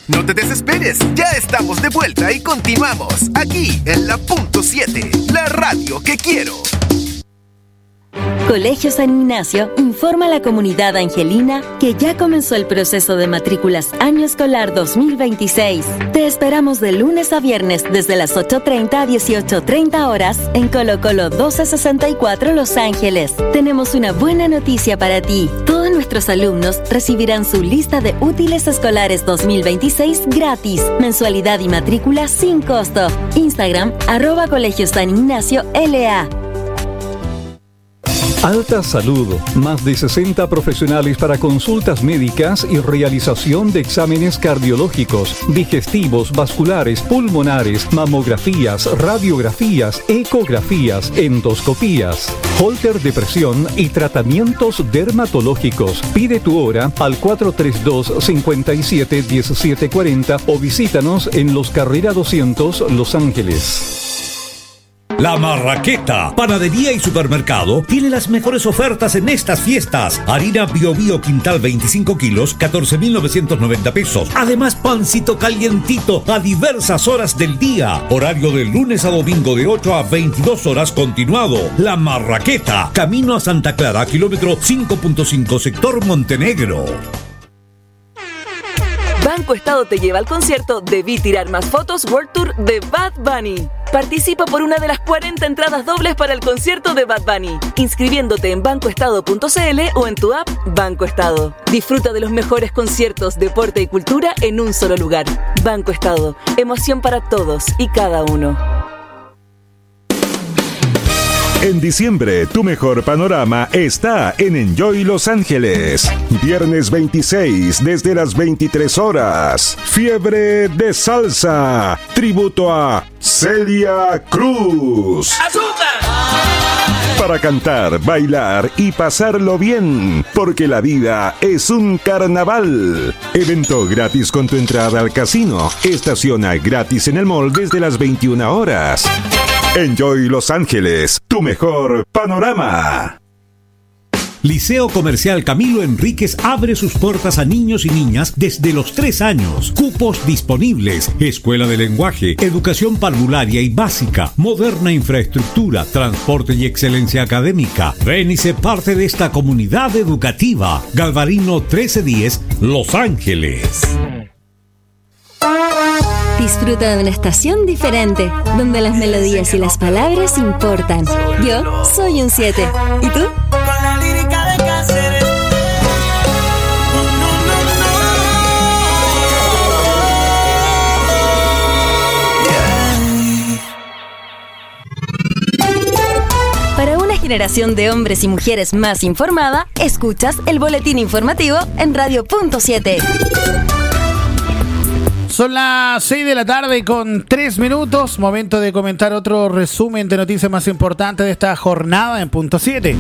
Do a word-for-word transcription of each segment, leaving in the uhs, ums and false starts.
No te desesperes, ya estamos de vuelta y continuamos aquí en la punto siete, la radio que quiero. Colegio San Ignacio informa a la comunidad angelina que ya comenzó el proceso de matrículas año escolar dos mil veintiséis. Te esperamos de lunes a viernes desde las ocho treinta a dieciocho treinta horas en Colo Colo doce sesenta y cuatro Los Ángeles. Tenemos una buena noticia para ti. Todos nuestros alumnos recibirán su lista de útiles escolares dos mil veintiséis gratis. Mensualidad y matrícula sin costo. Instagram, arroba Colegio San Ignacio L A. Alta Salud, más de sesenta profesionales para consultas médicas y realización de exámenes cardiológicos, digestivos, vasculares, pulmonares, mamografías, radiografías, ecografías, endoscopías, holter de presión y tratamientos dermatológicos. Pide tu hora al cuatro tres dos, cinco siete, uno siete cuatro cero o visítanos en Los Carrera doscientos, Los Ángeles. La Marraqueta, panadería y supermercado, tiene las mejores ofertas en estas fiestas. Harina Bio Bio Quintal veinticinco kilos, catorce mil novecientos noventa pesos. Además, pancito calientito a diversas horas del día. Horario de lunes a domingo de ocho a veintidós horas continuado. La Marraqueta, camino a Santa Clara, kilómetro cinco punto cinco, sector Montenegro. Banco Estado te lleva al concierto Debí Tirar Más Fotos World Tour de Bad Bunny. Participa por una de las cuarenta entradas dobles para el concierto de Bad Bunny, inscribiéndote en banco estado punto c l o en tu app Banco Estado. Disfruta de los mejores conciertos, deporte y cultura en un solo lugar. Banco Estado, emoción para todos y cada uno. En diciembre, tu mejor panorama está en Enjoy Los Ángeles. Viernes veintiséis, desde las veintitrés horas. Fiebre de salsa. Tributo a Celia Cruz. ¡Azúcar! Para cantar, bailar y pasarlo bien, porque la vida es un carnaval. Evento gratis con tu entrada al casino. Estaciona gratis en el mall desde las veintiuna horas. Enjoy Los Ángeles, tu mejor panorama. Liceo Comercial Camilo Enríquez abre sus puertas a niños y niñas desde los tres años. Cupos disponibles. Escuela de lenguaje, educación parvularia y básica, moderna infraestructura, transporte y excelencia académica. Ven y sé parte de esta comunidad educativa. Galvarino trece diez, Los Ángeles. Disfruta de una estación diferente, donde las melodías y las palabras importan. Yo soy un siete. ¿Y tú? Con la lírica de Cáceres. Para una generación de hombres y mujeres más informada, escuchas el boletín informativo en Radio Punto siete. Son las seis de la tarde con tres minutos. Momento de comentar otro resumen de noticias más importantes de esta jornada en Punto siete.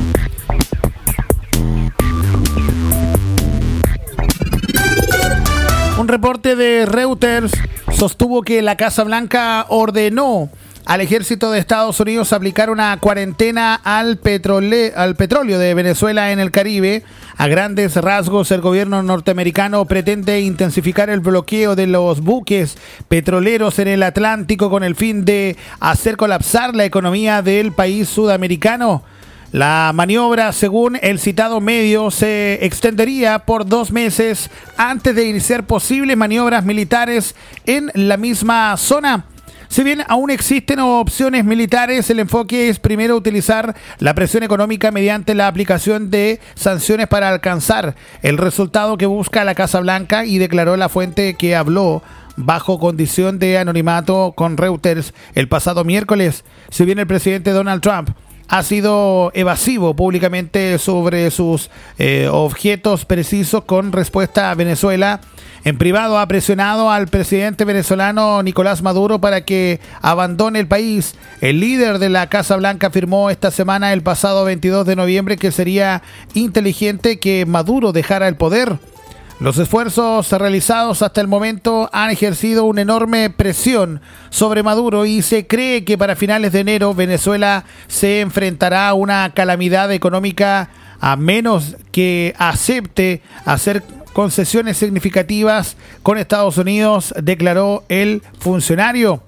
Un reporte de Reuters sostuvo que la Casa Blanca ordenó al ejército de Estados Unidos aplicar una cuarentena al, petrole- al petróleo de Venezuela en el Caribe. A grandes rasgos, el gobierno norteamericano pretende intensificar el bloqueo de los buques petroleros en el Atlántico con el fin de hacer colapsar la economía del país sudamericano. La maniobra, según el citado medio, se extendería por dos meses antes de iniciar posibles maniobras militares en la misma zona. Si bien aún existen opciones militares, el enfoque es primero utilizar la presión económica mediante la aplicación de sanciones para alcanzar el resultado que busca la Casa Blanca, y declaró la fuente que habló bajo condición de anonimato con Reuters el pasado miércoles. Si bien el presidente Donald Trump ha sido evasivo públicamente sobre sus eh, objetos precisos con respuesta a Venezuela, en privado ha presionado al presidente venezolano Nicolás Maduro para que abandone el país. El líder de la Casa Blanca afirmó esta semana, el pasado veintidós de noviembre, que sería inteligente que Maduro dejara el poder. Los esfuerzos realizados hasta el momento han ejercido una enorme presión sobre Maduro y se cree que para finales de enero Venezuela se enfrentará a una calamidad económica a menos que acepte hacer concesiones significativas con Estados Unidos, declaró el funcionario.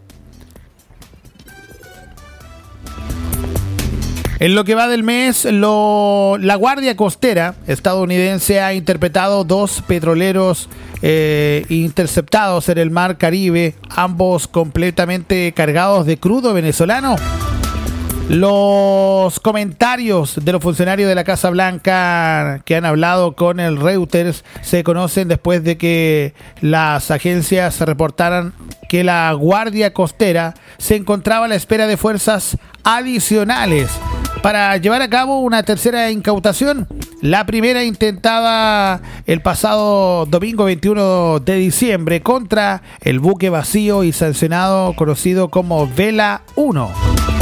En lo que va del mes, lo, la Guardia Costera estadounidense ha interceptado dos petroleros eh, interceptados en el Mar Caribe, ambos completamente cargados de crudo venezolano. Los comentarios de los funcionarios de la Casa Blanca que han hablado con el Reuters se conocen después de que las agencias reportaran que la Guardia Costera se encontraba a la espera de fuerzas adicionales para llevar a cabo una tercera incautación. La primera intentada el pasado domingo veintiuno de diciembre contra el buque vacío y sancionado conocido como Vela uno.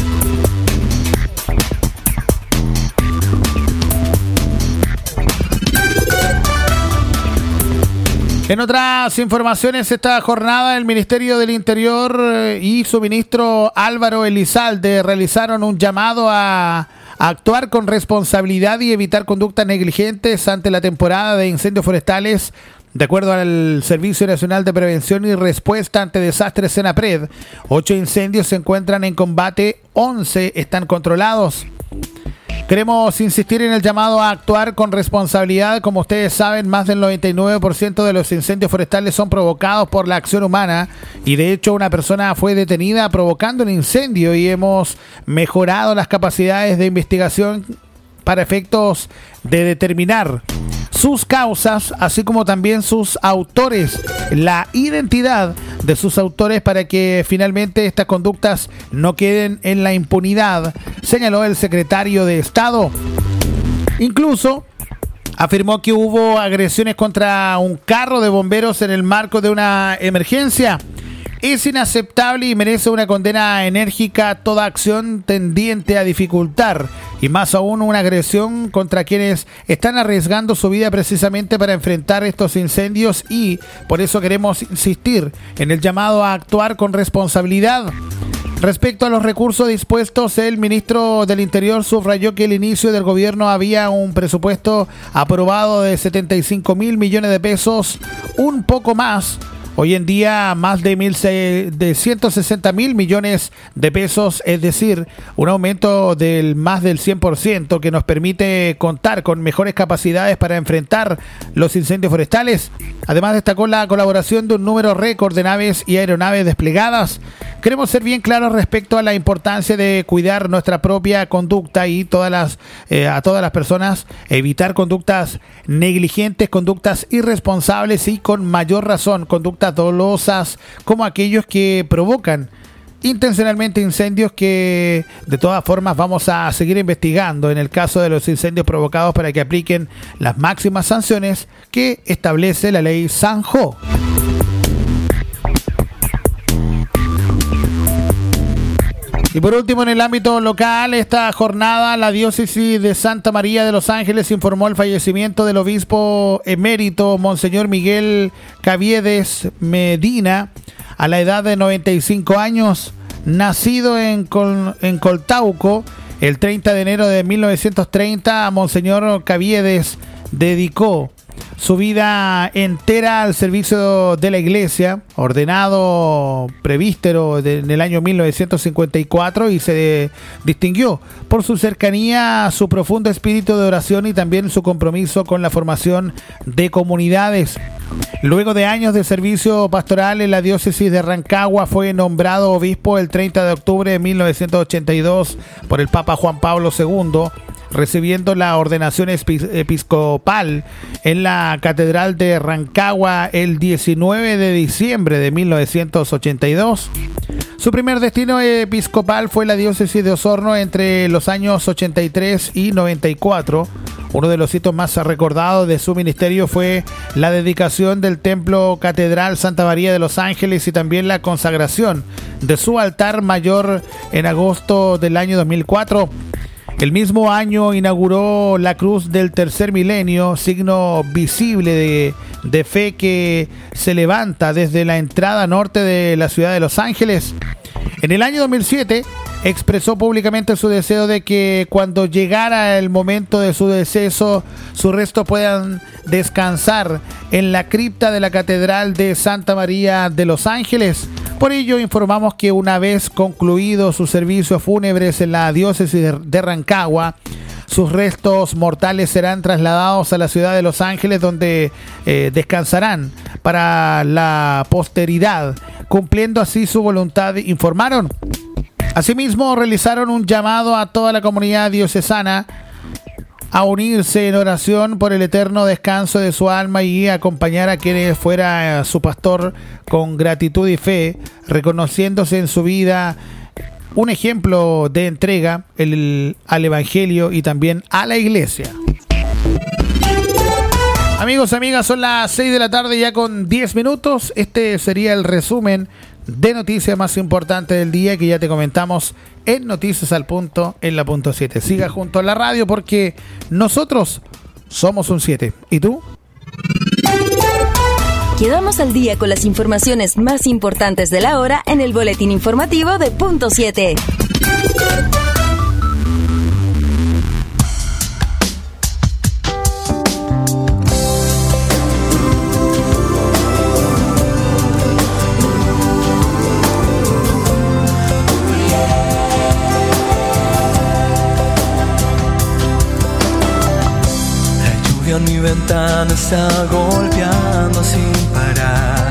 En otras informaciones, esta jornada el Ministerio del Interior y su ministro Álvaro Elizalde realizaron un llamado a, a actuar con responsabilidad y evitar conductas negligentes ante la temporada de incendios forestales. De acuerdo al Servicio Nacional de Prevención y Respuesta ante Desastres SENAPRED, ocho incendios se encuentran en combate, once están controlados. Queremos insistir en el llamado a actuar con responsabilidad. Como ustedes saben, más del noventa y nueve por ciento de los incendios forestales son provocados por la acción humana y de hecho una persona fue detenida provocando un incendio y hemos mejorado las capacidades de investigación para efectos de determinar sus causas, así como también sus autores, la identidad de sus autores para que finalmente estas conductas no queden en la impunidad, señaló el secretario de Estado. Incluso afirmó que hubo agresiones contra un carro de bomberos en el marco de una emergencia. Es inaceptable y merece una condena enérgica toda acción tendiente a dificultar y más aún una agresión contra quienes están arriesgando su vida precisamente para enfrentar estos incendios y por eso queremos insistir en el llamado a actuar con responsabilidad. Respecto a los recursos dispuestos, el ministro del Interior subrayó que al inicio del gobierno había un presupuesto aprobado de setenta y cinco mil millones de pesos, un poco más. Hoy en día más de, mil, de ciento sesenta mil millones de pesos, es decir, un aumento del más del cien por ciento que nos permite contar con mejores capacidades para enfrentar los incendios forestales. Además destacó la colaboración de un número récord de naves y aeronaves desplegadas. Queremos ser bien claros respecto a la importancia de cuidar nuestra propia conducta y todas las eh, a todas las personas evitar conductas negligentes, conductas irresponsables y con mayor razón conductas dolosas como aquellos que provocan intencionalmente incendios que de todas formas vamos a seguir investigando en el caso de los incendios provocados para que apliquen las máximas sanciones que establece la ley Sanjo. Y por último, en el ámbito local, esta jornada la diócesis de Santa María de Los Ángeles informó el fallecimiento del obispo emérito Monseñor Miguel Caviedes Medina a la edad de noventa y cinco años, nacido en, Col- en Coltauco el treinta de enero de mil novecientos treinta. Monseñor Caviedes dedicó su vida entera al servicio de la iglesia, ordenado prevístero de, en el año mil novecientos cincuenta y cuatro y se distinguió por su cercanía, su profundo espíritu de oración y también su compromiso con la formación de comunidades. Luego de años de servicio pastoral en la diócesis de Rancagua, fue nombrado obispo el treinta de octubre de mil novecientos ochenta y dos por el Papa Juan Pablo segundo, recibiendo la ordenación episcopal en la Catedral de Rancagua el diecinueve de diciembre de mil novecientos ochenta y dos. Su primer destino episcopal fue la diócesis de Osorno entre los años ochenta y tres y noventa y cuatro. Uno de los hitos más recordados de su ministerio fue la dedicación del Templo Catedral Santa María de Los Ángeles y también la consagración de su altar mayor en agosto del año dos mil cuatro. El mismo año inauguró la Cruz del Tercer Milenio, signo visible de, de fe que se levanta desde la entrada norte de la ciudad de Los Ángeles. En el año dos mil siete expresó públicamente su deseo de que cuando llegara el momento de su deceso, sus restos puedan descansar en la cripta de la Catedral de Santa María de Los Ángeles. Por ello, informamos que una vez concluidos sus servicios fúnebres en la diócesis de, de Rancagua, sus restos mortales serán trasladados a la ciudad de Los Ángeles, donde eh, descansarán para la posteridad, cumpliendo así su voluntad, informaron. Asimismo, realizaron un llamado a toda la comunidad diocesana a unirse en oración por el eterno descanso de su alma y acompañar a quien fuera su pastor con gratitud y fe, reconociéndose en su vida un ejemplo de entrega el, al Evangelio y también a la Iglesia. Amigos, amigas, son las seis de la tarde ya con diez minutos. Este sería el resumen de noticias más importantes del día que ya te comentamos en Noticias al Punto en la punto siete. Siga junto a la radio porque nosotros somos un siete. ¿Y tú? Quedamos al día con las informaciones más importantes de la hora en el boletín informativo de Punto siete. En mi ventana está golpeando sin parar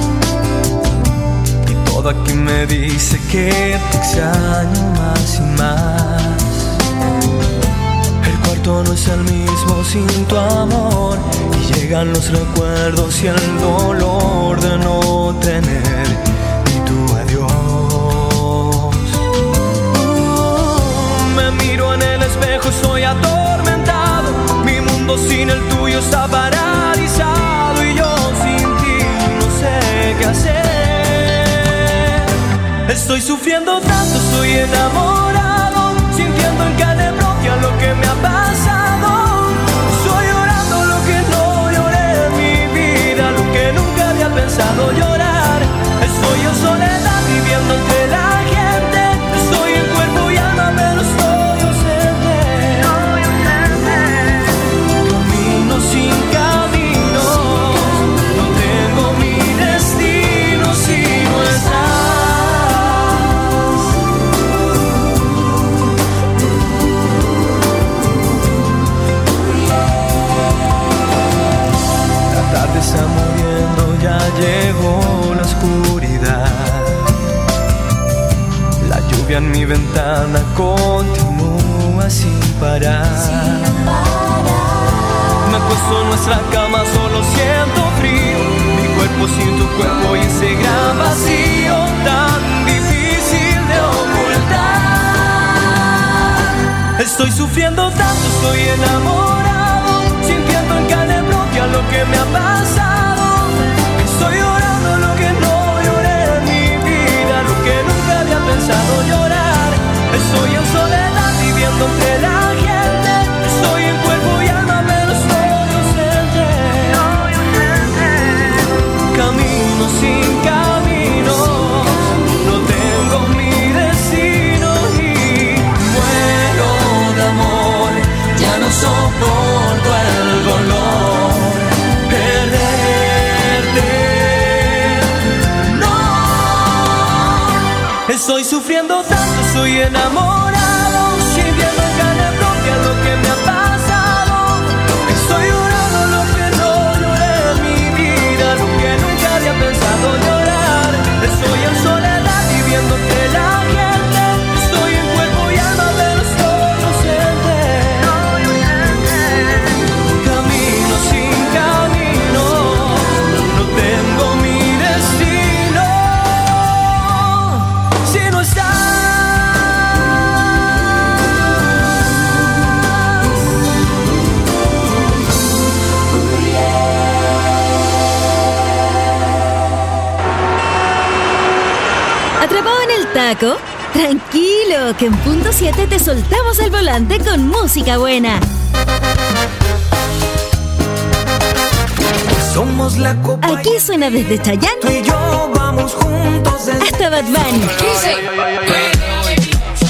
y todo aquí me dice que te extraño más y más. El cuarto no es el mismo sin tu amor y llegan los recuerdos y el dolor de no tener ni tu adiós. uh, Me miro en el espejo, estoy atormentado. Sin el tuyo está paralizado y yo sin ti no sé qué hacer. Estoy sufriendo tanto, estoy enamorado, sintiendo en carne propia lo que me ha pasado. Estoy llorando lo que no lloré en mi vida, lo que nunca había pensado llorar. Estoy en soledad viviendo entre la gente, estoy en cuerpo y alma, pero estoy sin camino, no tengo mi destino si no estás. La tarde está muriendo, ya llegó la oscuridad. La lluvia en mi ventana continúa sin parar. Me acuesto en nuestra cama, solo siento frío. Mi cuerpo sin tu cuerpo y ese gran vacío tan difícil de ocultar. Estoy sufriendo tanto, estoy enamorado, sintiendo en carne propia lo que me ha pasado. Estoy llorando lo que no lloré en mi vida, lo que nunca había pensado llorar. Estoy en soledad viviendo entre la gente, estoy en cuerpo y alma, pero estoy camino sin camino, no tengo mi destino y muero de amor, ya no soporto el dolor, perderte, no. Estoy sufriendo tanto, estoy enamorado, sintiendo en carne propia lo que me ha pasado. Estoy llorando lo que no lloré en mi vida, lo que nunca había pensado llorar. Estoy en soledad viviendo entre la gente, estoy en cuerpo y alma, pero estoy ausente. Camino sin camino, no tengo mi destino si no estás. ¿Atrapado en el taco? Tranquilo, que en Punto siete te soltamos el volante con música buena. Somos la copa. Aquí suena desde Chayanne Tú y yo vamos juntos hasta Bad Bunny.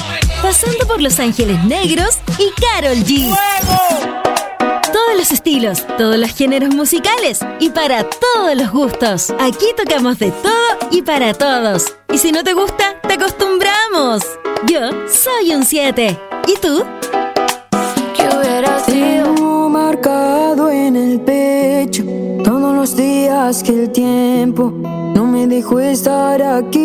pasando por Los Ángeles Negros y Karol G. ¡Fuego! Todos los estilos, todos los géneros musicales y para todos los gustos. Aquí tocamos de todo y para todos. Y si no te gusta, te acostumbramos. Yo soy un siete. ¿Y tú? ¿Qué hubiera sido? Tengo marcado en el pecho todos los días que el tiempo no me dejó estar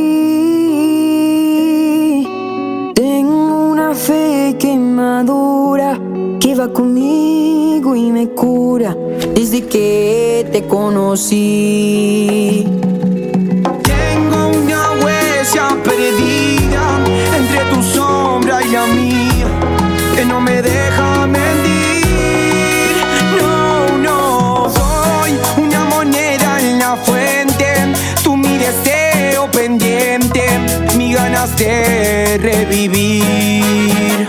aquí. Tengo una fe que madura, que va conmigo y me cura desde que te conocí. Tengo una huella perdida entre tu sombra y la mía, que no me deja mentir. No, no, soy una moneda en la fuente, tú mi deseo pendiente, mi ganas de revivir.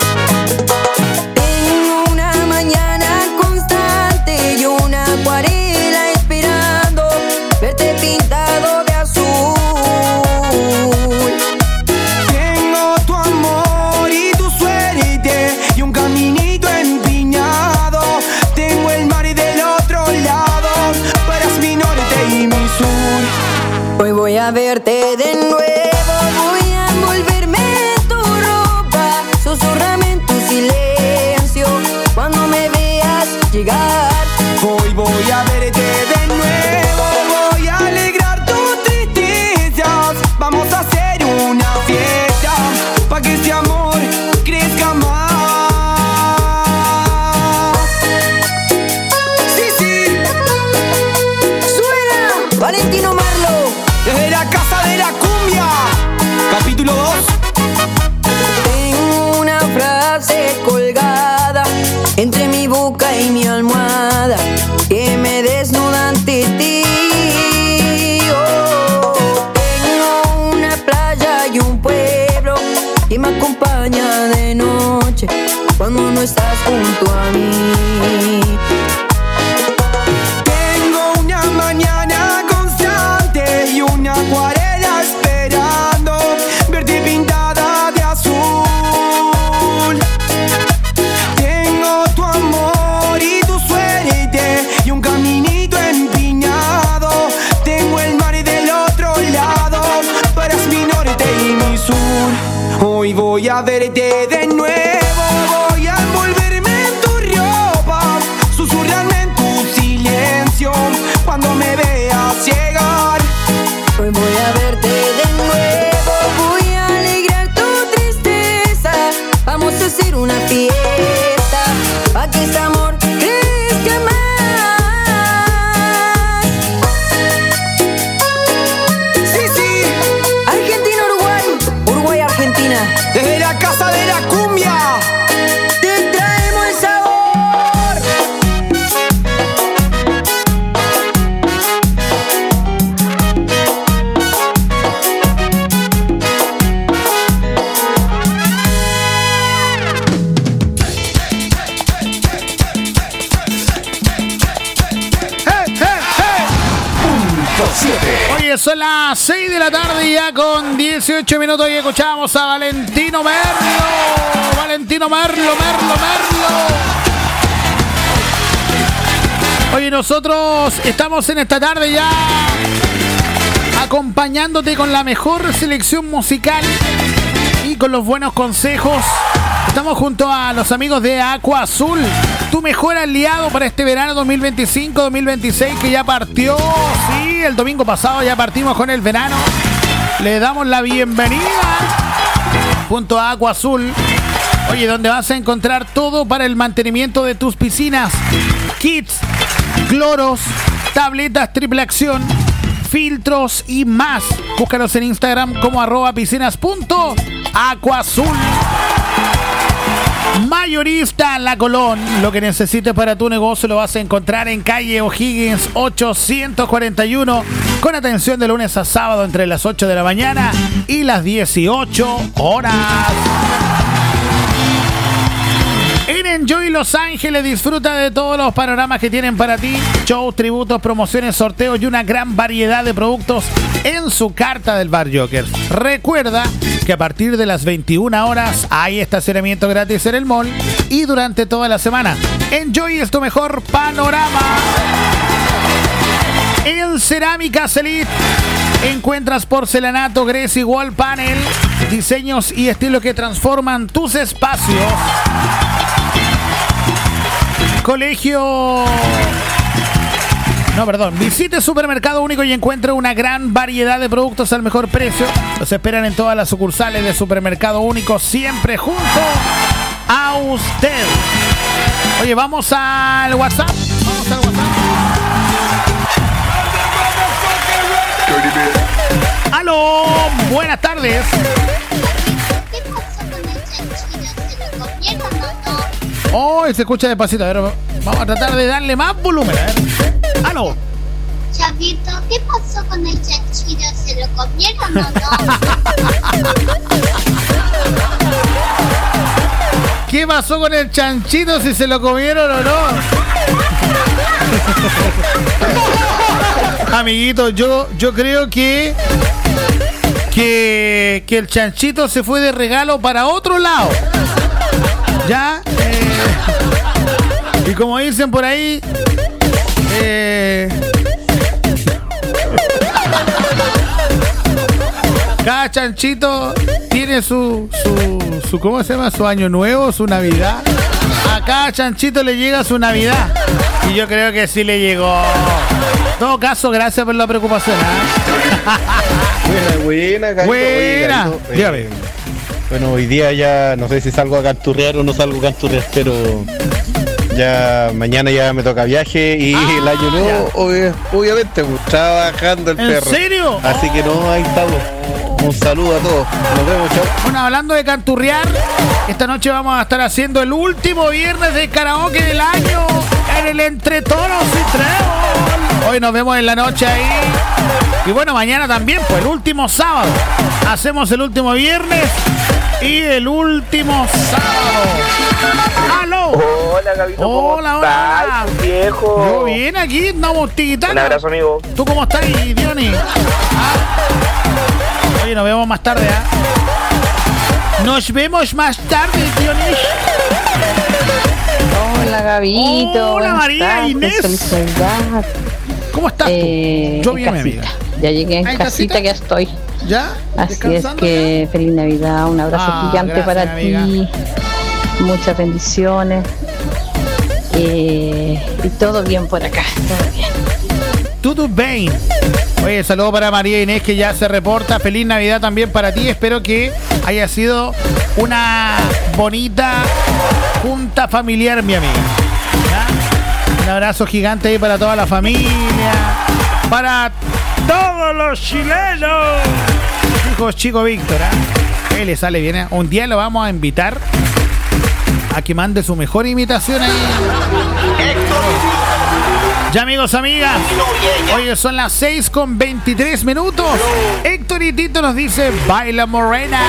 Tengo una mañana constante y una acuarela esperando verte pintado de azul. Tengo tu amor y tu suerte y un caminito empinado. Tengo el mar del otro lado, tú eres mi norte y mi sur. Hoy voy a verte de nuevo, voy a envolverme en tu ropa, susurrame en tu silencio cuando me veas llegar. Hoy voy a verte de nuevo, voy a alegrar tus tristezas. Vamos a hacer una fiesta pa' que este amor crezca más. Sí, sí, Suena Valentino Marlo. desde la casa de la cumbia, capítulo dos. Tengo una frase colgada entre mi boca y mi almohada que me desnuda ante ti. Oh, tengo una playa y un pueblo que me acompaña de noche cuando no estás junto a mí. Tengo una mañana constante y una acuarela esperando verte pintada de azul. Tengo tu amor y tu suerte y un caminito empinado. Tengo el mar del otro lado, tú eres mi norte y mi sur. Hoy voy a verte de nuevo, voy a envolverme en tu ropa, susurrarme en tu silencio cuando me veas llegar. Hoy voy a verte de nuevo, voy a alegrar tu tristeza. Vamos a hacer una fiesta pa' que este amor crezca más. Sí, sí, Argentina, Uruguay, Uruguay, Argentina. desde la casa de la cumbia. Te traemos el sabor. Oye, son las seis de la tarde ya con dieciocho minutos y escuchamos a Valentino Merlo. Valentino Merlo, Merlo, Merlo. Oye, nosotros estamos en esta tarde ya acompañándote con la mejor selección musical y con los buenos consejos. Estamos junto a los amigos de Aqua Azul, tu mejor aliado para este verano dos mil veinticinco dos mil veintiséis que ya partió. Sí, el domingo pasado ya partimos con el verano. Le damos la bienvenida junto a Aqua Azul. Oye, donde vas a encontrar todo para el mantenimiento de tus piscinas. Kits, cloros, tabletas triple acción, filtros y más. Búscalos en Instagram como arroba piscinas punto aquazul. Mayorista La Colón. Lo que necesites para tu negocio lo vas a encontrar en calle O'Higgins ochocientos cuarenta y uno, con atención de lunes a sábado entre las ocho de la mañana y las dieciocho horas. En Enjoy Los Ángeles disfruta de todos los panoramas que tienen para ti. Shows, tributos, promociones, sorteos y una gran variedad de productos en su carta del Bar Jokers. Recuerda que a partir de las veintiuna horas hay estacionamiento gratis en el mall y durante toda la semana. Enjoy es tu mejor panorama. En Cerámicas Elite encuentras porcelanato, Grecia y Wall Panel, diseños y estilos que transforman tus espacios. Colegio... No, perdón. Visite Supermercado Único y encuentre una gran variedad de productos al mejor precio. Los esperan en todas las sucursales de Supermercado Único, siempre junto a usted. Oye, vamos al WhatsApp. Vamos al WhatsApp. ¡Aló! Buenas tardes. Oh, se escucha despacito. A ver, vamos a tratar de darle más volumen. A ver. ¡Aló! Chavito, ¿qué pasó con el chanchito? ¿Se lo comieron o no? ¿Qué pasó con el chanchito? ¿Si se lo comieron o no? Amiguito, yo, yo creo que, que que el chanchito se fue de regalo para otro lado. ¿Ya? Eh, y como dicen por ahí, eh, cada chanchito tiene su, su, su, ¿cómo se llama? Su año nuevo, su Navidad. A cada chanchito le llega su Navidad. Y yo creo que sí le llegó. En todo caso, gracias por la preocupación. ¿eh? Buena, buena. Buena. Carito, eh, Dígame. Bueno, hoy día ya no sé si salgo a canturrear o no salgo a canturrear, pero ya mañana ya me toca viaje y ah, el año nuevo, obvio, obviamente, pues, trabajando el ¿En perro. ¿En serio? Así que no, ahí estamos. Un saludo a todos. Nos vemos, chao. Bueno, hablando de canturrear, esta noche vamos a estar haciendo el último viernes de karaoke del año en el Entre Toros y Trébol. Hoy nos vemos en la noche ahí. Y bueno, mañana también, pues el último sábado. Hacemos el último viernes y el último sábado. ¡Aló! Hola, Gabito. Hola, ¿cómo hola. estás, viejo? Yo bien, aquí estamos tiquitando. Un abrazo, amigo. ¿Tú cómo estás, Diony? ¿Ah? Oye, nos vemos más tarde, ¿ah? ¿eh? Nos vemos más tarde, Diony. Hola, Gabito. Hola, María Inés. Felicidad. ¿Cómo estás eh, tú? Yo bien, mi amiga. Ya llegué en casita, casita, ya estoy. ¿Ya? Así es que ya? Feliz Navidad, un abrazo ah, gigante gracias, para ti. Muchas bendiciones. Eh, y todo bien por acá, todo bien. Todo bien. Oye, saludo para María Inés que ya se reporta. Feliz Navidad también para ti. Espero que haya sido una bonita junta familiar, mi amiga. ¿Ya? Un abrazo gigante ahí para toda la familia. Para todos los chilenos. Dijo Chico Víctor, ¿eh? Él le sale bien, ¿eh? Un día lo vamos a invitar a que mande su mejor imitación ahí. Ya, amigos, amigas, hoy son las seis con veintitrés minutos. Héctor y Tito nos dice baila morena.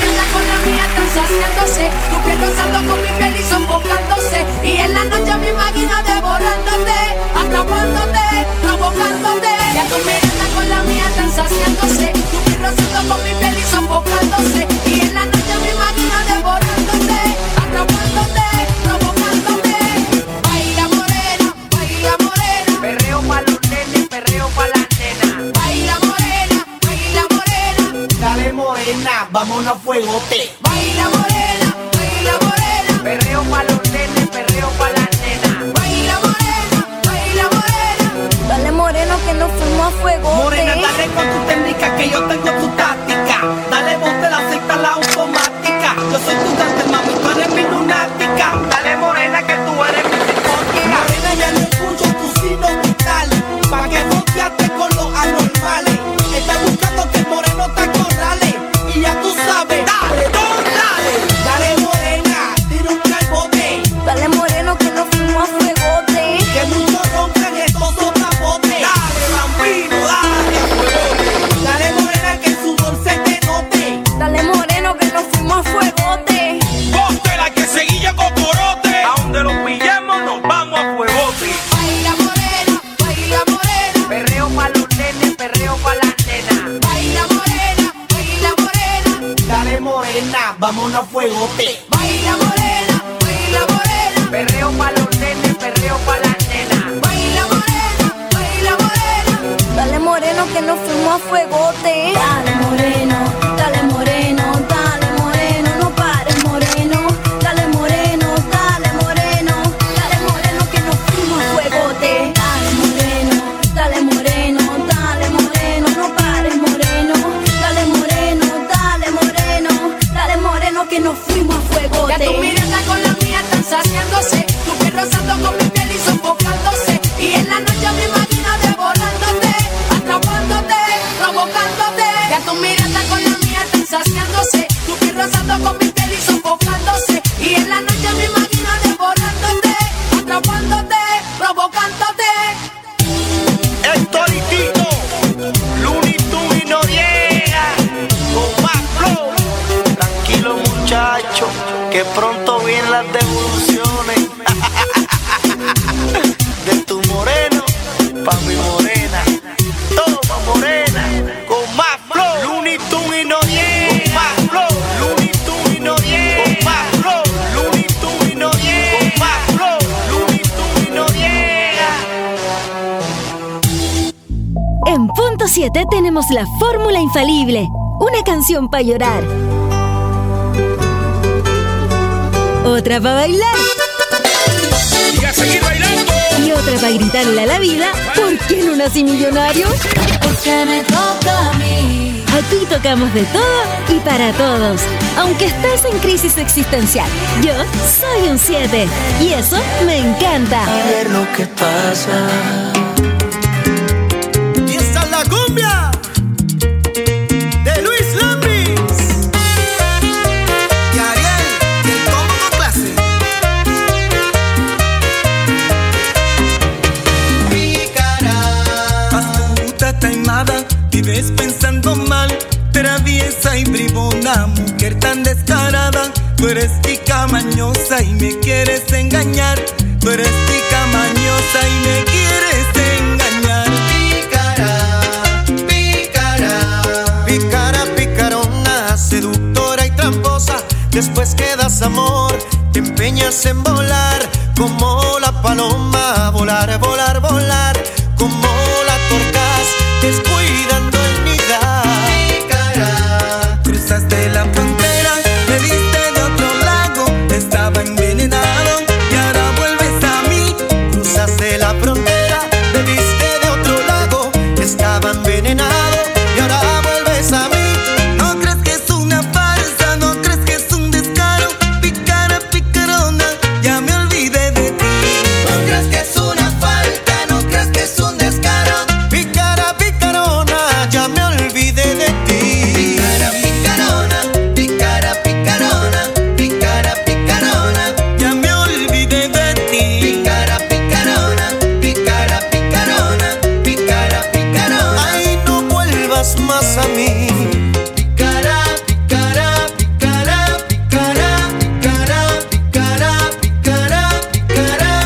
Y en la noche me imagino devorándote, atrapándote, provocándote. Ya tu mirada con la mía están saciándose, tu rosito con mi piel y sofocándose. Y en la noche me imagino devorándote, atrapándote, provocándote. Baila morena, baila morena. Perreo pa' los nenes, perreo pa' las nenas. Baila morena, baila morena. Dale morena, vámonos a fuegote. Baila morena, baila morena. Perreo pa' los nenes, perreo pa' las nenas. Baila morena, baila morena. Dale moreno que nos fuimos a fuego. Morena, dale con tu técnica que yo tengo tu táctica. Dale vos te la acepta la automática. Yo soy tu cante, mami, tú eres mi lunática. Dale morena que tú eres mi psicótica. Morena, ya no escucho tu signo vital. Pa' que volteaste con los anormales. Estás buscando que el moreno te acorrale. Y ya tú sabes, dale, dale. Dale morena, tira un calbote. Dale moreno que nos fuimos a fuegote. Que muchos rompen estos sotabotes. Dale bambino, dale a fuego. Dale morena que su dulce te note. vámonos a fuegote. Baila morena, baila morena, Perreo pa' los nenes, perreo pa' las nenas. baila morena, baila morena. Dale moreno que nos fuimos a fuegote. Dale moreno, dale moreno, dale moreno, no pares moreno. Dale moreno, dale moreno, dale moreno que nos fuimos a fuegote. Dale moreno, dale moreno, dale moreno, no pares moreno. Dale moreno, dale moreno, dale moreno que nos fuimos a fuegote. Ya tu mirada con la mía están saciándose, tu piel rozando con mi piel y sofocándose. Y en la noche me imagino devorándote, atrapándote, provocándote. Ya tu mirada con la mía están saciándose, tu piel rozando con mi piel y sofocándose. Y en la noche me imagino devorándote, atrapándote, provocándote. Héctor y Tito, Looney Tunes y Noriega, con más flow. Tranquilo muchacho, que pronto vienen las devoluciones. De tu moreno pa' mi morena, toma morena, con más flow. Looney Tunes y Noriega, con más flow. Looney Tunes y Noriega, con más flow. Looney Tunes y Noriega, con más flow. Looney Tunes y Noriega. En punto siete tenemos la fórmula infalible, una canción para llorar, otra para bailar Y a seguir bailando. y otra para gritarle a la vida, ¿por qué no nací millonario? Porque me toca a mí. Aquí tocamos de todo y para todos, aunque estés en crisis existencial. Yo soy un siete y eso me encanta. A ver lo que pasa. Y esta es la cumbia de Luis Lambis y Ariel, el combo con clase. Pícara, astuta, taimada, vives pensando mal, traviesa y bribona, mujer tan descarada. Tú eres tica mañosa y me quieres engañar. Tú eres tica mañosa y me quieres engañar. Pícara, pícara, pícara, picarona, seductora y tramposa. Después que das amor, te empeñas en volar como la paloma. Volar, volar, volar como la torcaz, descuidando el nidal. Pícara, cruzaste la frontera, me diste de otro lago, estaba envenenado y ahora vuelves a mí. Cruzaste la frontera, me diste de otro lago, estaba envenenado y ahora vuelves a mí. No crees que es una farsa, no crees que es un descaro. Picara, picarona, ya me olvidé de ti. No crees que es una falta, no crees que es un descaro. Picara, picarona, ya me olvidé de ti. Picara, picarona, picara, picarona, picara, picarona, ya me olvidé de ti. Picara, picarona, picara, picarona, picara, picarona. Ay, no vuelvas más a mí. Picara, picara, picara, picara, picara, picara, picara, picara.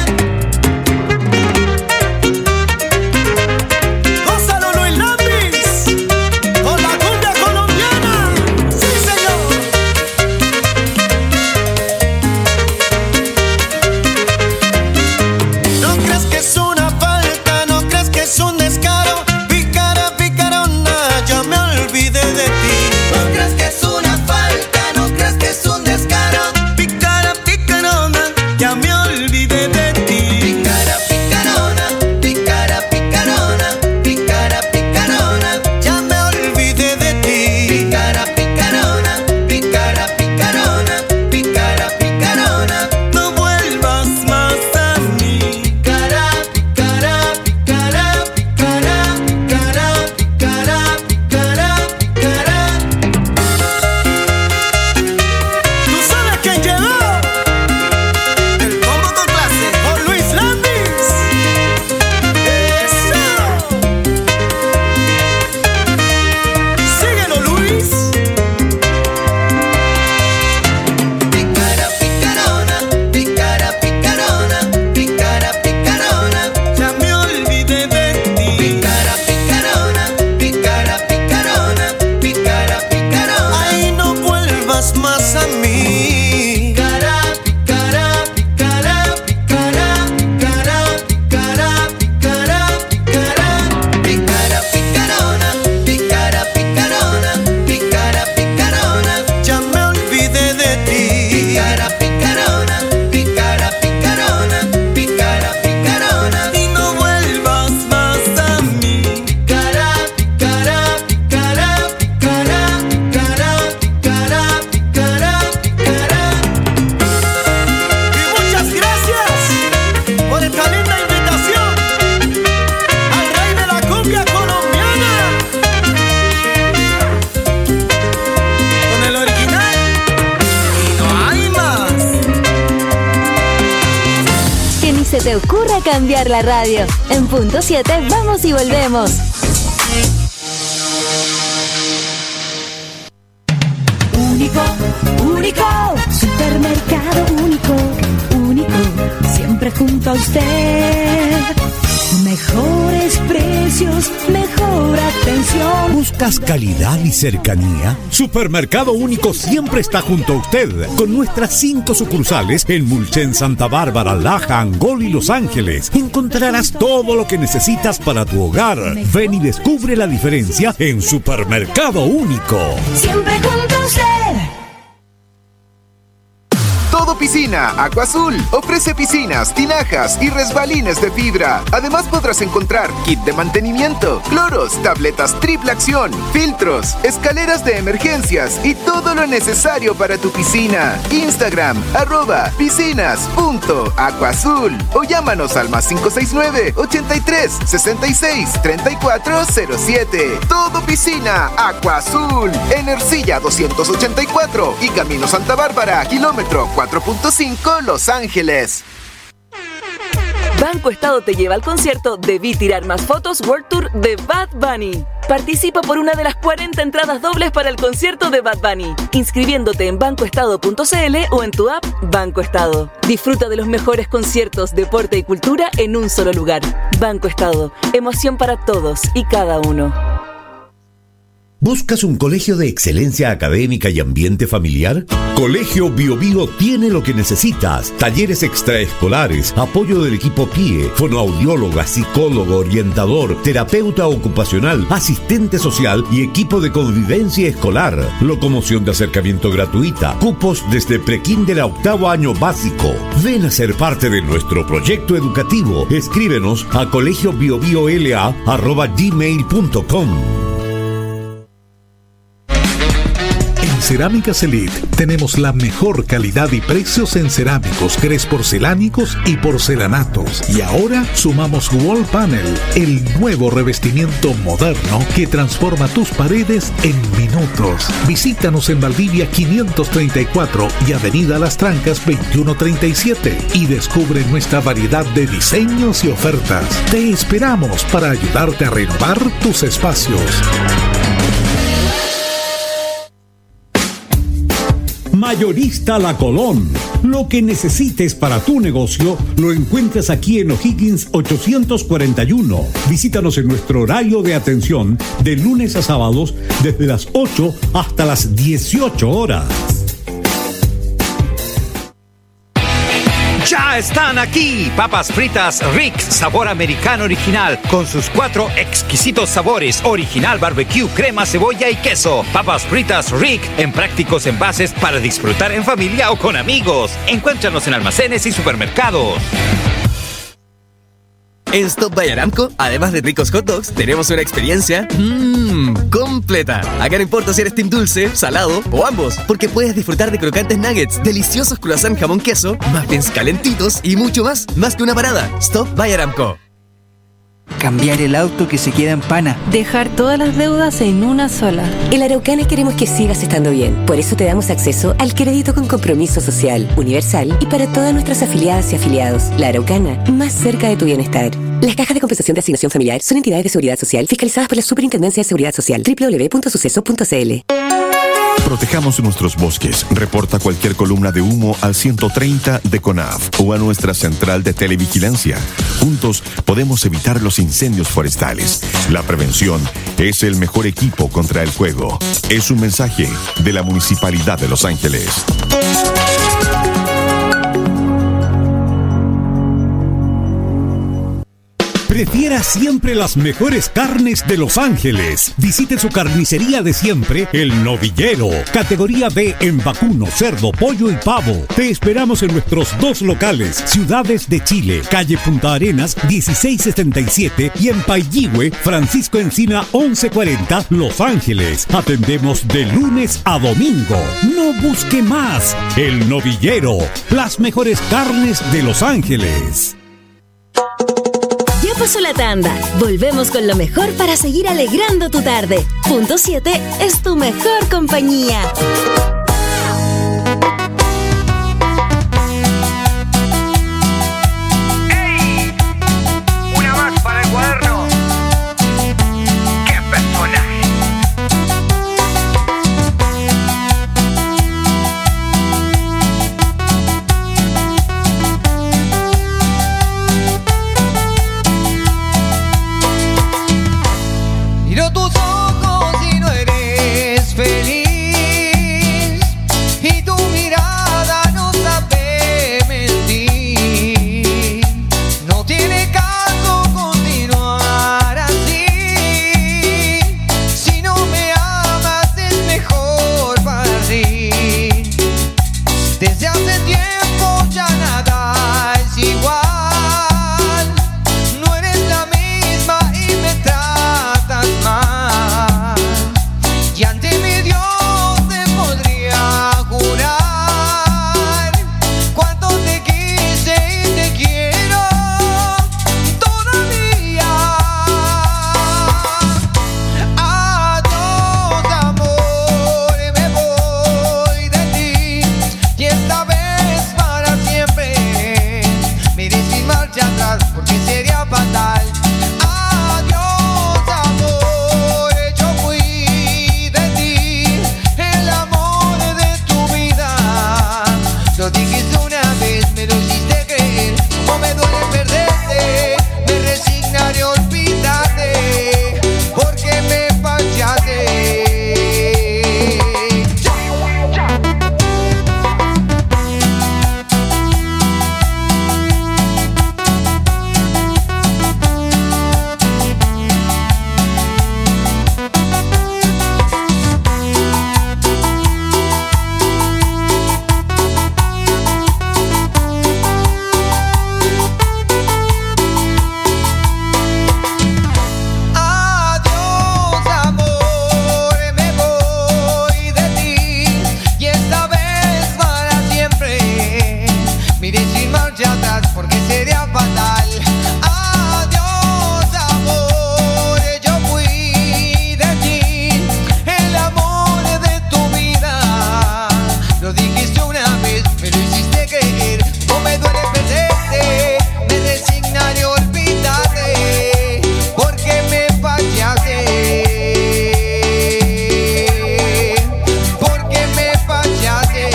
Gózalo, Luis Lambis, con la cumbia colombiana. Sí, señor. No crees que es una falta, no crees que es un descaro. Picara, picarona, ya me olvidé te ocurra cambiar la radio. En punto siete vamos y volvemos. Único, único, supermercado único, único, siempre junto a usted. Mejores precios, mejor atención. ¿Buscas calidad y cercanía? Supermercado Único siempre está junto a usted, con nuestras cinco sucursales en Mulchen, Santa Bárbara, Laja, Angol y Los Ángeles. Encontrarás todo lo que necesitas para tu hogar. Ven y descubre la diferencia en Supermercado Único. Siempre junto a usted. Todo Piscina Aqua Azul ofrece piscinas, tinajas y resbalines de fibra. Además podrás encontrar kit de mantenimiento, cloros, tabletas triple acción, filtros, escaleras de emergencias y todo lo necesario para tu piscina. Instagram, arroba piscinas punto aqua azul o llámanos al más cinco seis nueve, ochenta y tres, sesenta y seis, treinta y cuatro cero siete. Todo Piscina Aqua Azul en Ercilla doscientos ochenta y cuatro y Camino Santa Bárbara, kilómetro cuatro punto cinco Los Ángeles. Banco Estado te lleva al concierto Debí Tirar Más Fotos World Tour de Bad Bunny. Participa por una de las cuarenta entradas dobles para el concierto de Bad Bunny, inscribiéndote en banco estado punto c l o en tu app Banco Estado. Disfruta de los mejores conciertos, deporte y cultura en un solo lugar. Banco Estado, emoción para todos y cada uno. ¿Buscas un colegio de excelencia académica y ambiente familiar? Colegio Bio Bio tiene lo que necesitas. Talleres extraescolares, apoyo del equipo P I E, fonoaudióloga, psicólogo, orientador, terapeuta ocupacional, asistente social y equipo de convivencia escolar. Locomoción de acercamiento gratuita. Cupos desde prekinder a octavo año básico. Ven a ser parte de nuestro proyecto educativo. Escríbenos a colegiobiobiola arroba gmail punto com. Cerámicas Elite tenemos la mejor calidad y precios en cerámicos, grés porcelánicos y porcelanatos. Y ahora sumamos Wall Panel, el nuevo revestimiento moderno que transforma tus paredes en minutos. Visítanos en Valdivia quinientos treinta y cuatro y Avenida Las Trancas veintiuno treinta y siete y descubre nuestra variedad de diseños y ofertas. Te esperamos para ayudarte a renovar tus espacios. Mayorista La Colón. Lo que necesites para tu negocio lo encuentras aquí en O'Higgins ochocientos cuarenta y uno. Visítanos en nuestro horario de atención de lunes a sábados desde las ocho hasta las dieciocho horas. ¡Ya están aquí! Papas fritas Rick, sabor americano original, con sus cuatro exquisitos sabores: original, barbecue, crema, cebolla y queso. Papas fritas Rick, en prácticos envases para disfrutar en familia o con amigos. Encuéntranos en almacenes y supermercados. En Stop by Aramco, además de ricos hot dogs, tenemos una experiencia mmm, completa. Acá no importa si eres team dulce, salado o ambos, porque puedes disfrutar de crocantes nuggets, deliciosos croissant jamón queso, muffins calentitos y mucho más. Más que una parada. Stop by Aramco. Cambiar el auto que se queda en pana. Dejar todas las deudas en una sola. En La Araucana queremos que sigas estando bien. Por eso te damos acceso al crédito con compromiso social, universal y para todas nuestras afiliadas y afiliados. La Araucana, más cerca de tu bienestar. Las cajas de compensación de asignación familiar son entidades de seguridad social fiscalizadas por la Superintendencia de Seguridad Social. doble u doble u doble u punto suceso punto c l. Protejamos nuestros bosques. Reporta cualquier columna de humo al ciento treinta de CONAF o a nuestra central de televigilancia. Juntos podemos evitar los incendios forestales. La prevención es el mejor equipo contra el fuego. Es un mensaje de la Municipalidad de Los Ángeles. Prefiera siempre las mejores carnes de Los Ángeles. Visite su carnicería de siempre, El Novillero. Categoría B en vacuno, cerdo, pollo y pavo. Te esperamos en nuestros dos locales, Ciudades de Chile, calle Punta Arenas, dieciséis setenta y siete y en Pailligüe, Francisco Encina, once cuarenta, Los Ángeles. Atendemos de lunes a domingo. No busque más. El Novillero. Las mejores carnes de Los Ángeles. Ya pasó la tanda. Volvemos con lo mejor para seguir alegrando tu tarde. Punto siete es tu mejor compañía. ¡Ey! Miro tus ojos y no eres feliz, y tu mirada no sabe mentir. No tiene caso continuar así. Si no me amas es mejor partir. Desde hace tiempo ya nada es igual. No eres la misma y me tratas mal. Y ante mi Dios te podría jurar cuánto te quise y te quiero todavía. Adiós, amor, me voy de ti, y esta vez para siempre. Me iré sin marcha atrás porque sería fatal. Adiós, amor, yo fui de ti, el amor de tu vida. Lo dijiste una vez, me lo hiciste creer. Como me duele perderte, me resignaré a olvidarte, porque me fallaste. Adiós, amor, me voy de ti, y esta vez para siempre. Me iré sin marcha atrás porque sería fatal. Adiós, amor, yo fui de ti, el amor de tu vida. Lo dijiste una vez, me lo hiciste creer. No me duele perderte, me resignaré a olvidarte, porque me fallaste, porque me fallaste,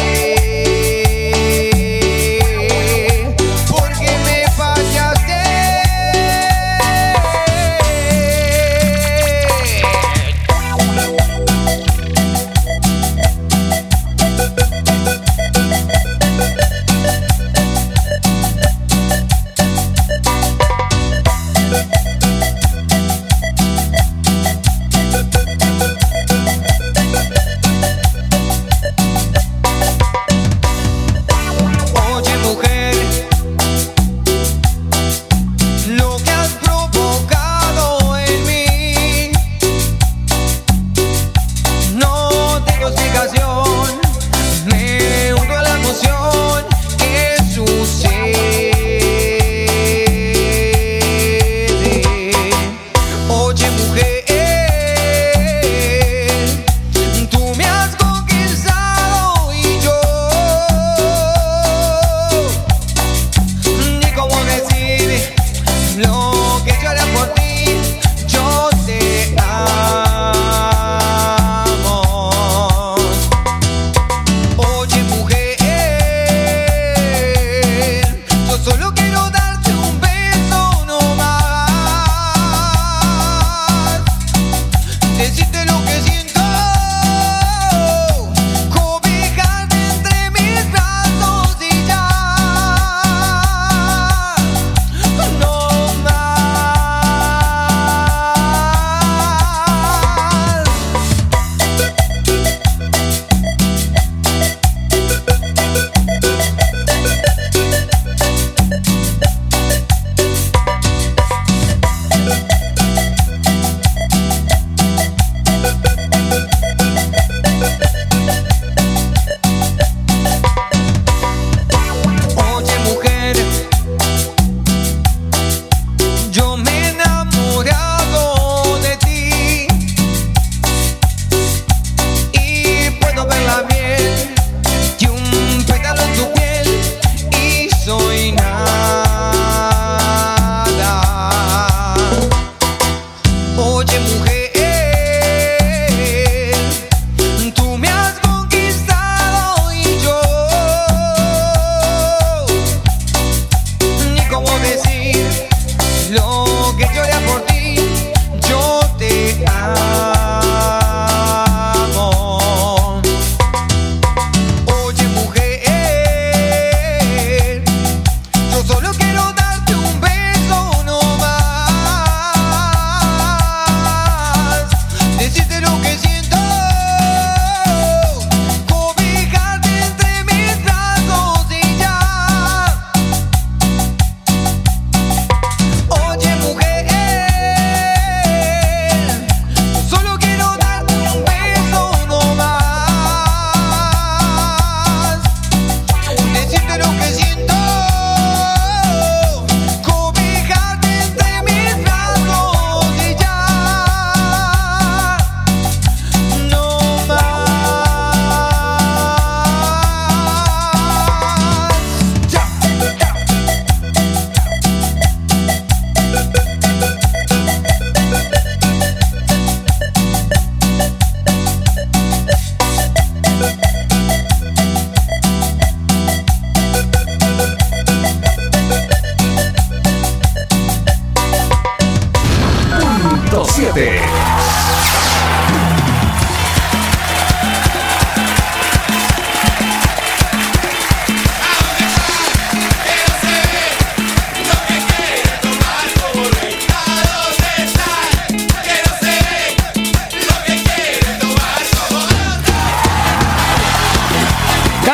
porque me fallaste. Oye, mujer, lo que has provocado en mí no tengo explicación. Me hundo a la emoción que sucede. Oye, mujer, tú me has conquistado y yo ni cómo decir lo que yo haré por ti. Yo te amo. Oye, mujer, yo solo quiero darte un beso no más, decirte lo que siento, cobijarte entre mis brazos y ya no más.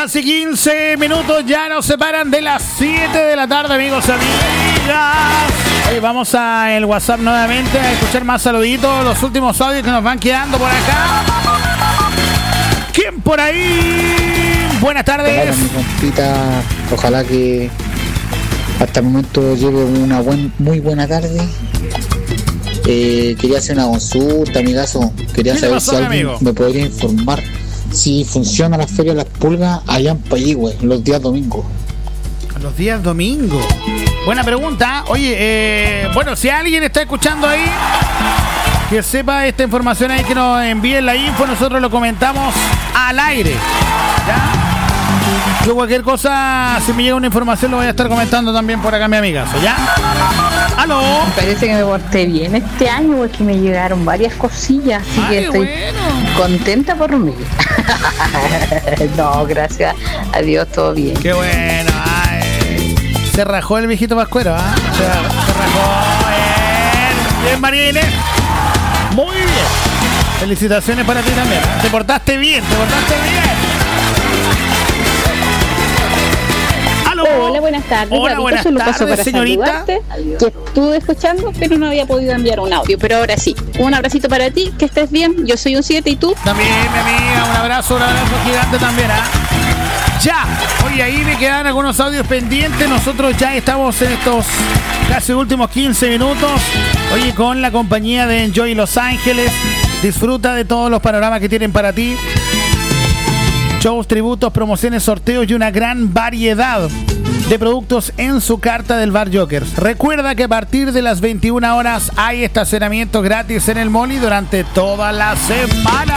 horas y quince minutos ya nos separan de las siete de la tarde, amigos y amigas. Hoy vamos a el WhatsApp nuevamente a escuchar más saluditos, los últimos audios que nos van quedando por acá. ¿Quién por ahí? Buenas tardes. Hola, mi compita. Ojalá que hasta el momento lleve una buen, muy buena tarde. Eh, quería hacer una consulta, amigazo. Quería saber pasó, si alguien amigo? me podría informar si funciona la Feria de las Pulgas allá en Payigüe, los días domingos. Los días domingos. Buena pregunta. Oye, eh, bueno, si alguien está escuchando ahí, que sepa esta información ahí, que nos envíen la info, nosotros lo comentamos al aire. ¿Ya? Yo cualquier cosa, si me llega una información, lo voy a estar comentando también por acá, mi amigazo, ¿ya? ¡Aló! Me parece que me porté bien este año, porque me llegaron varias cosillas, así Ay, que estoy bueno. contenta por mí. No, gracias a Dios, todo bien. ¡Qué bueno! Ay. Se rajó el viejito Pascuero, ¿ah? ¿eh? Se, se rajó. Bien, bien, María Inés. Muy bien. Felicitaciones para ti también. Te portaste bien, te portaste bien. Hola, buenas tardes. Hola, David, buenas solo paso tardes, para señorita. Que estuve escuchando, pero no había podido enviar un audio. Pero ahora sí, un abracito para ti, que estés bien. Yo soy un siete y tú. También, mi amiga, un abrazo, un abrazo gigante también, ¿ah? ¿eh? Ya, oye, ahí me quedan algunos audios pendientes. Nosotros ya estamos en estos casi últimos quince minutos. Oye, con la compañía de Enjoy Los Ángeles. Disfruta de todos los panoramas que tienen para ti. Shows, tributos, promociones, sorteos y una gran variedad de productos en su carta del Bar Jokers. Recuerda que a partir de las veintiuna horas hay estacionamientos gratis en el mall y durante toda la semana.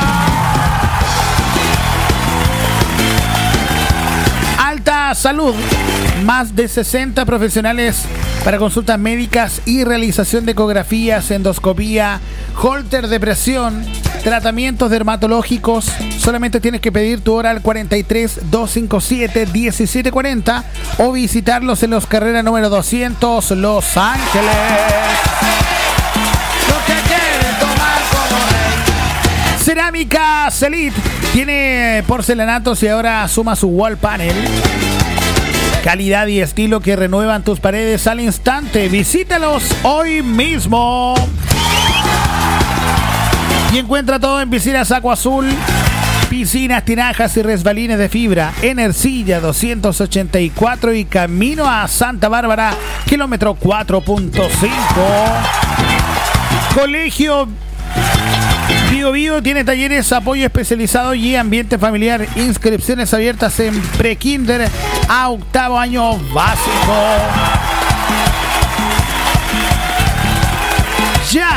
Alta Salud. Más de sesenta profesionales para consultas médicas y realización de ecografías, endoscopía, holter de presión, tratamientos dermatológicos. Solamente tienes que pedir tu hora al cuarenta y tres, doscientos cincuenta y siete, diecisiete cuarenta o visitarlos en los Carrera número doscientos, Los Ángeles. Lo que quieren tomar como rey. Cerámica Celit tiene porcelanatos y ahora suma su wall panel. Calidad y estilo que renuevan tus paredes al instante. Visítalos hoy mismo. Y encuentra todo en Piscinas Agua Azul. Piscinas, tinajas y resbalines de fibra. En Ercilla doscientos ochenta y cuatro y camino a Santa Bárbara, kilómetro cuatro punto cinco. Colegio Bio Bio tiene talleres, apoyo especializado y ambiente familiar. Inscripciones abiertas en prekinder a octavo año básico. Ya.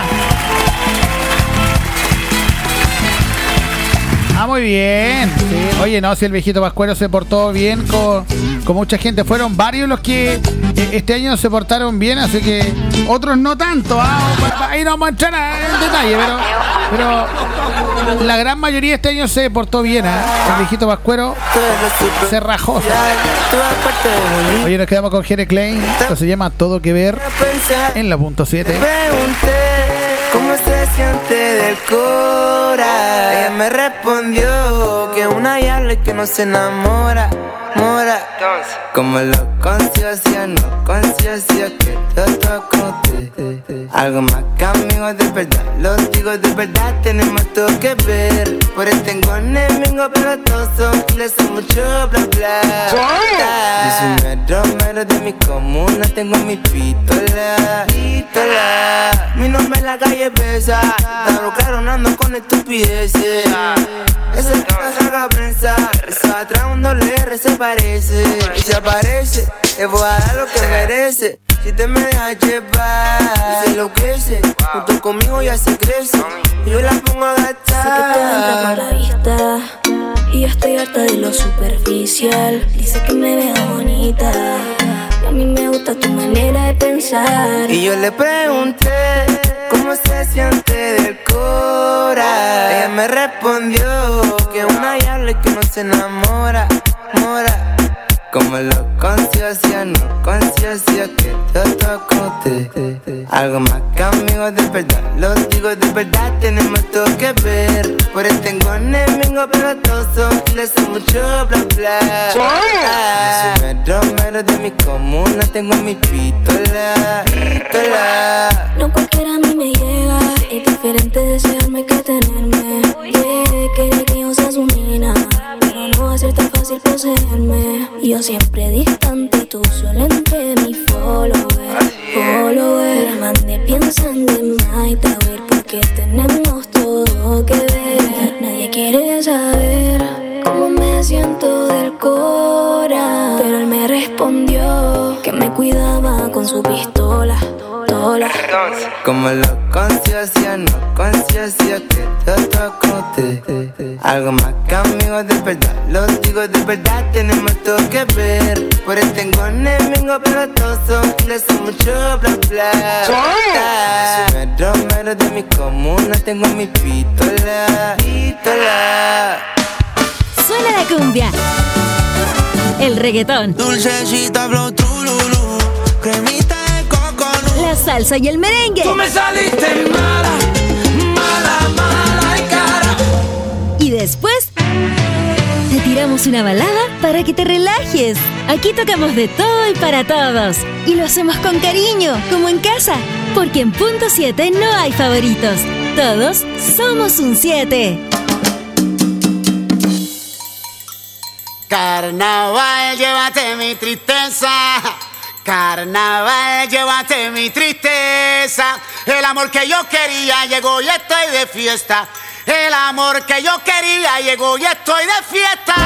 Ah, muy bien. Sí. Oye, no, si el viejito Pascuero se portó bien con, con mucha gente. Fueron varios los que eh, este año se portaron bien, así que otros no tanto. ¿ah? Ahí no vamos a entrar en detalle, pero, pero la gran mayoría este año se portó bien. ¿ah? El viejito Pascuero se rajó. Oye, nos quedamos con Jere Klein. Esto se llama Todo Que Ver en la punto siete. ¿Cómo se siente del cora? Ella me respondió que una diabla que no se enamora, mora. Como lo conciencia, no conciencia, que todo conté. Algo más que amigos de verdad, los digo de verdad, tenemos todo que ver. Por eso tengo enemigos, pero todos son les son mucho bla bla. Yo soy un romero de mi comuna, tengo mi pistola, pistola. Mi nombre en la calle pesa, claro, claro, no ando con estupideces. Ese que no saca prensa, reza atrás un doble R se parece. Y se aparece, te voy a dar lo que merece. Si te me dejas llevar, y se enloquece, junto conmigo ya se crece. Y yo la pongo a gastar. Sé que te entra por la vista, y yo estoy harta de lo superficial. Dice que me veo bonita, y a mí me gusta tu manera de pensar. Y yo le pregunté cómo se siente del cora. Ella me respondió que una diabla que no se enamora, mora. Como lo conciencia, no conciencia, que todo conté. Algo más que amigos de verdad, los digo de verdad, tenemos todo que ver. Por eso tengo enemigos, pero todos son les hace mucho bla bla. Soy mero, mero de mi comuna, tengo mi pistola, pistola. No cualquiera a mí me llega, es diferente desearme que tenerme. Yeah, quiere que yo sea su nena, pero no va a ser tan fácil poseerme. Yo siempre distante, tú solo entre mi follower, follower. La mandé pensando en más a ver porque tenemos todo que ver. Nadie quiere saber cómo me siento del cora, pero él me respondió que me cuidaba con su pistola. Como lo conciencia, no conciencia, que todo con usted. Algo más que amigos de verdad, los digo de verdad, tenemos todo que ver. Por eso tengo enemigos, pero todos son les hace mucho bla bla. Soy mero, mero de mi comuna, tengo mi pistola, pistola. Suena la cumbia, el reggaetón, dulcecita, flow, trululú, cremita de coconut, la salsa y el merengue. Tú me saliste mala, mala, mala en cara. Y después te tiramos una balada para que te relajes. Aquí tocamos de todo y para todos. Y lo hacemos con cariño, como en casa. Porque en Punto siete no hay favoritos. Todos somos un siete. Carnaval, llévate mi tristeza. Carnaval, llévate mi tristeza. El amor que yo quería llegó y estoy de fiesta. El amor que yo quería llegó y estoy de fiesta.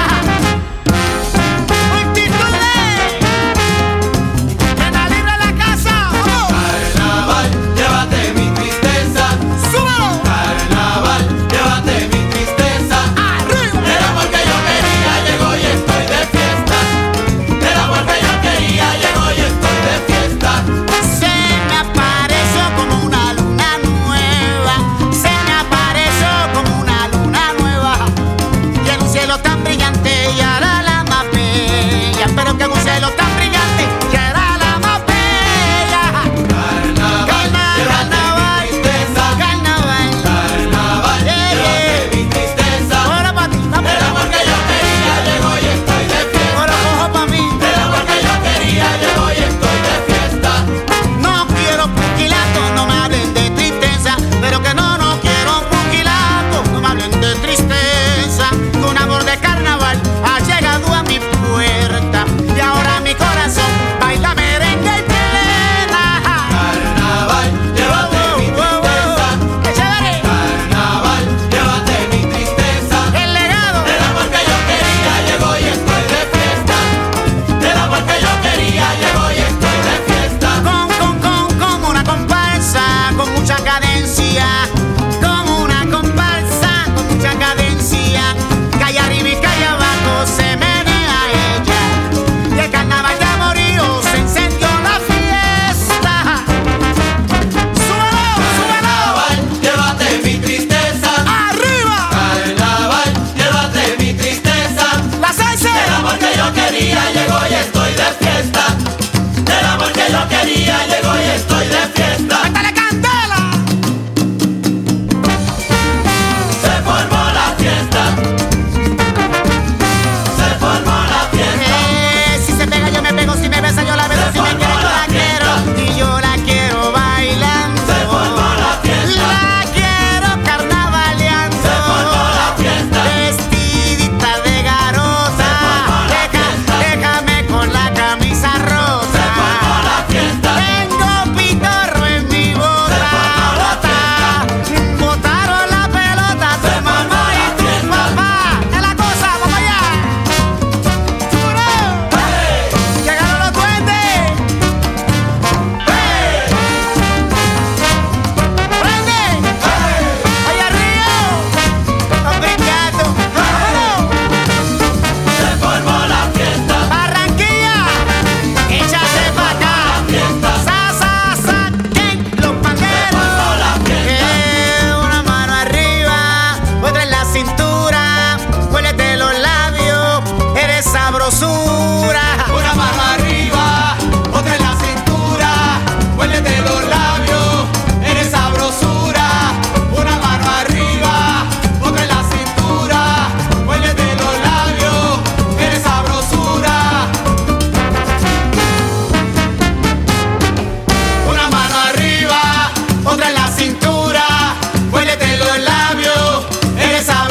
Una mano arriba, otra en la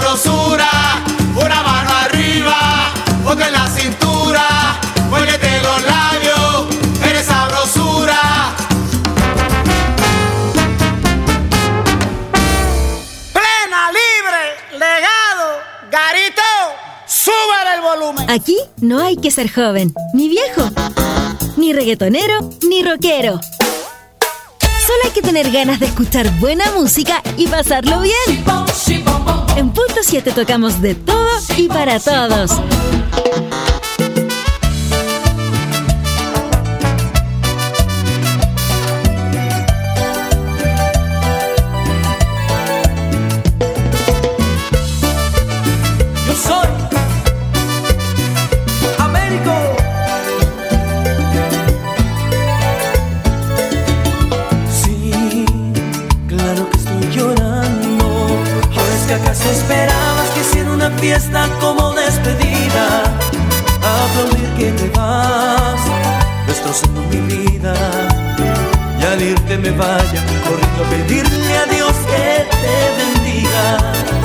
sabrosura, una mano arriba, otra en la cintura, muérdete los labios, eres sabrosura. Plena, libre, legado, Garito, sube el volumen. Aquí no hay que ser joven, ni viejo, ni reggaetonero, ni rockero. Solo hay que tener ganas de escuchar buena música y pasarlo bien. En Punto siete tocamos de todo y para todos. Yo soy Américo. Sí, claro que estoy llorando. ¿O es que acaso esperabas que hiciera una fiesta como despedida? Aplaudir que te vas, destrozando mi vida. Y al irte me vaya corriendo a pedirle a Dios que te bendiga.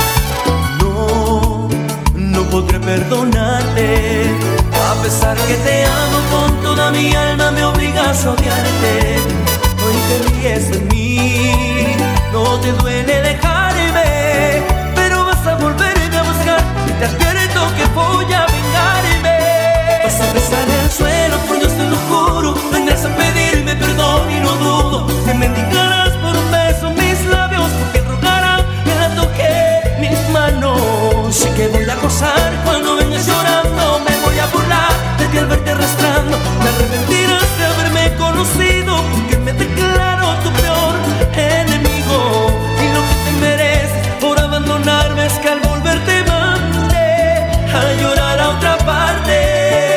No, no podré perdonarte. A pesar que te amo con toda mi alma, me obligas a odiarte. Hoy te ríes de mí, no te duele dejarme, pero vas a volverme a buscar y te advierto que voy a vengarme. Vas a besar el suelo, por Dios te lo juro, vendrás a pedirme perdón y no dudo que me mendigarás por un beso mis labios, porque rogarán que la toque mis manos. Sé que voy a gozar cuando vengas llorando, me voy a burlar de ti al verte arrastrando. Te arrepentirás de haberme conocido, porque me declaro tu peor enemigo. Y lo que te mereces por abandonarme es que al volver te mande a llorar a otra parte.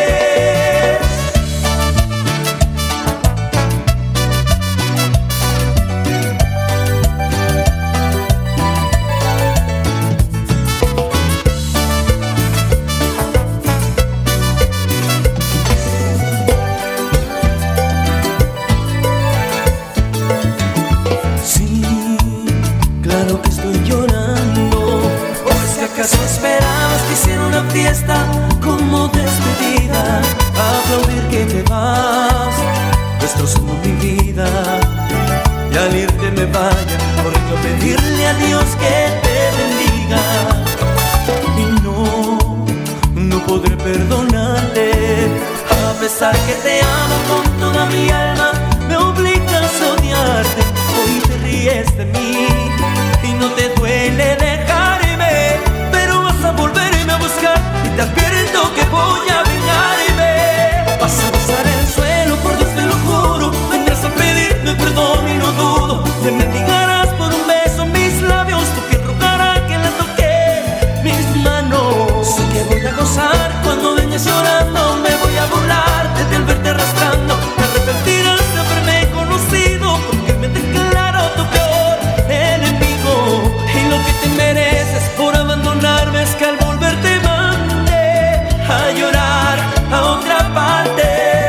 ¿Acaso esperabas que hiciera una fiesta como despedida? Aplaudir que te vas, destrozando mi vida. Y al irte me vaya corriendo a pedirle a Dios que te bendiga. Y no, no podré perdonarte. A pesar que te amo con toda mi alma, me obligas a odiarte. Hoy te ríes de mí y no te duele dejarme, pero vas a volverme a buscar y te advierto que voy a vengarme. Vas a besar el suelo, por Dios te lo juro, vendrás a pedirme perdón y no dudo te mendigarás por un beso mis labios, porque rogará que la toque mis manos. Sé que voy a gozar cuando vengas llorando, me voy a burlar de ti al verte arrastrando. Te arrepentirás de haberme conocido, porque me declaro tu peor enemigo. Y lo que te mereces por abandonarme es que al volver te mande a llorar a otra parte.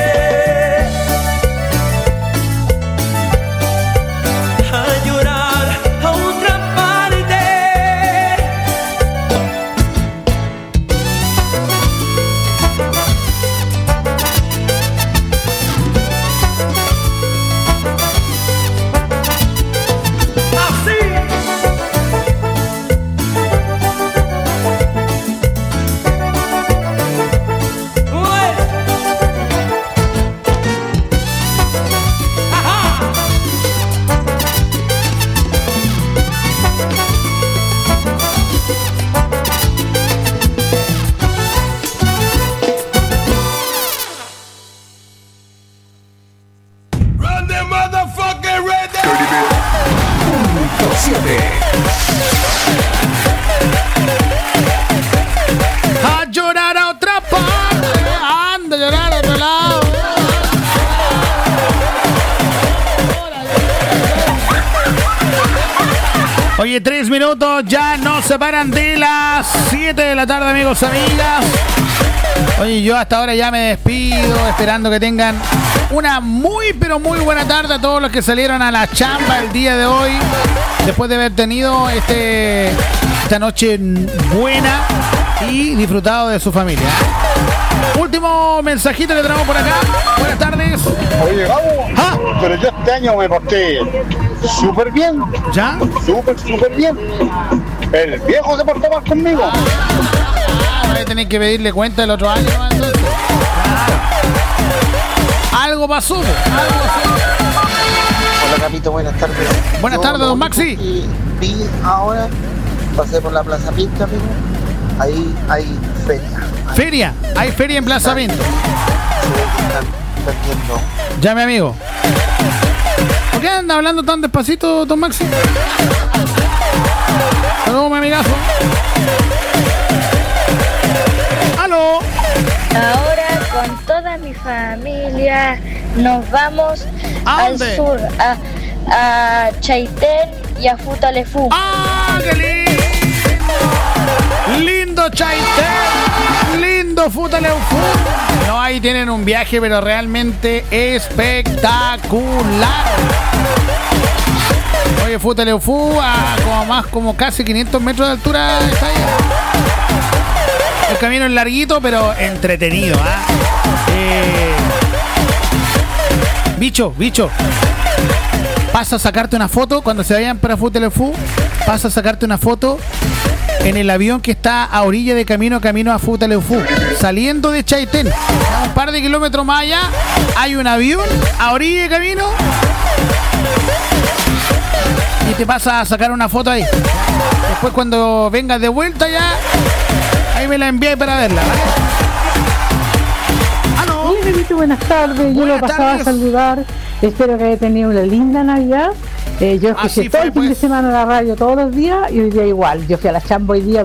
A llorar a otra parte. Así. Run the motherfucking ready. A llorar a otra parte. Anda a llorar a otro lado. Oye, tres minutos ya nos separan de las siete de la tarde, amigos, amigas. Oye, yo hasta ahora ya me despido, esperando que tengan una muy, pero muy buena tarde a todos los que salieron a la chamba el día de hoy, después de haber tenido este esta noche buena y disfrutado de su familia. Último mensajito que tenemos por acá. Buenas tardes. Oye, vamos. ¿Ah? Pero yo este año me porté súper bien. ¿Ya? Súper, súper bien. El viejo se portó mal conmigo. Ah, voy a tener que pedirle cuenta el otro año, ¿no? Entonces. Algo pasó. Algo pasó. Hola, Capito, buenas tardes. Buenas Yo, tardes, don Maxi. Vi ahora, pasé por la Plaza Pinta, amigo. Ahí hay feria. Feria, hay feria en Plaza Pinta. Ya, mi amigo. ¿Por qué anda hablando tan despacito, don Maxi? Saludos, mi amigazo. ¿Aló? Ahora con toda mi familia nos vamos al sur, a, a Chaitén y a Futaleufú. ¡Ah, qué lindo! Lindo Chaitén, lindo Futaleufú. No, ahí tienen un viaje, pero realmente espectacular. Oye, Futaleufú a como más como casi quinientos metros de altura está ahí. El camino es larguito, pero entretenido, ¿ah? ¿eh? Eh... Bicho, bicho. Pasa a sacarte una foto cuando se vayan para Futaleufú. Pasa a sacarte una foto en el avión que está a orilla de camino, camino a Futaleufú. Saliendo de Chaitén, un par de kilómetros más allá, hay un avión a orilla de camino. Y te pasa a sacar una foto ahí. Después cuando vengas de vuelta ya, ahí me la envié para verla, ¿vale? ¡Aló! Hola, Benito, buenas tardes. Yo lo pasaba tardes. a saludar. Espero que haya tenido una linda Navidad. Eh, yo escuché todo el fin de semana la radio todos los días y hoy día igual. Yo fui a la chamba hoy día.